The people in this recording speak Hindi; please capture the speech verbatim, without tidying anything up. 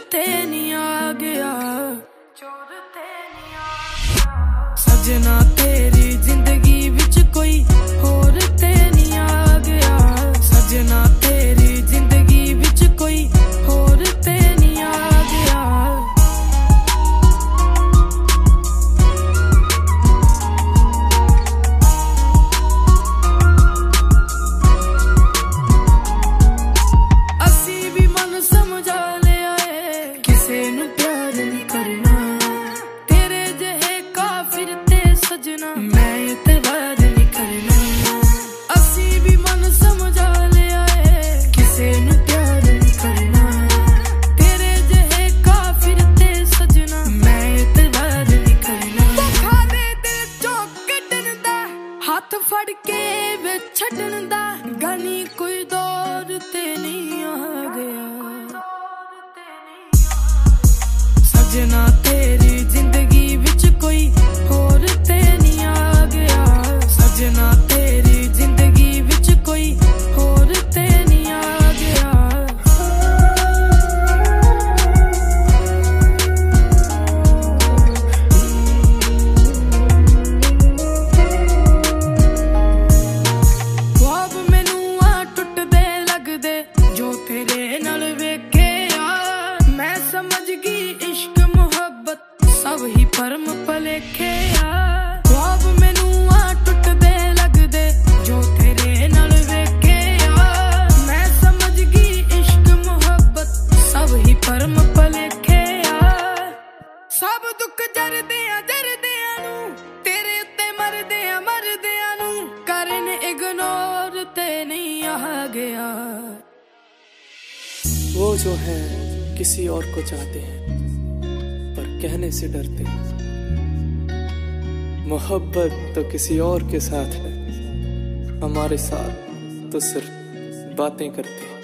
ते नहीं आ गया, सजना तेरी जिंदगी विच कोई होर ते नहीं आ गया, सजना तेरी जिंदगी विच कोई होर ते नहीं आ गया। असी भी मन समझा लिया है, किसे नू प्यार नहीं करना, तेरे जहे काफिर ते सजना मैं इतवार नहीं करना। असी भी मन समझा लिया है, किसे नू प्यार नहीं करना, तेरे जहे काफिर ते सजना मैं इतवार नहीं करना। धोखा दे दिल चो कड्डण दा, हाथ फड़ के वे छड्डण दा, गनी कोई दौर ते नहीं आ गया, सजना तेरी जिंदगी विच कोई होर ते नहीं आ गया, सजना तेरी जिंदगी विच कोई होर ते नहीं आ गया। ख्वाब मैनू आ टुटदे लगदे जो तेरे नाल वेखे आ, मैं समझ गई इश्क मुहब्बत सब ही परम भलेखे आ। ख्वाब मैनू आ टुटदे लगदे जो तेरे नाल वेखे आ, मैं समझ गई इश्क मुहब्बत सब ही परम भलेखे आ। सब दुख जरदियां जरदियां नू, तेरे उत्ते मरदियां मरदियां नू, करन इग्नोर ते नहीं आ गया। वो जो है किसी और को चाहते हैं पर कहने से डरते हैं, मोहब्बत तो किसी और के साथ है, हमारे साथ तो सिर्फ बातें करते हैं।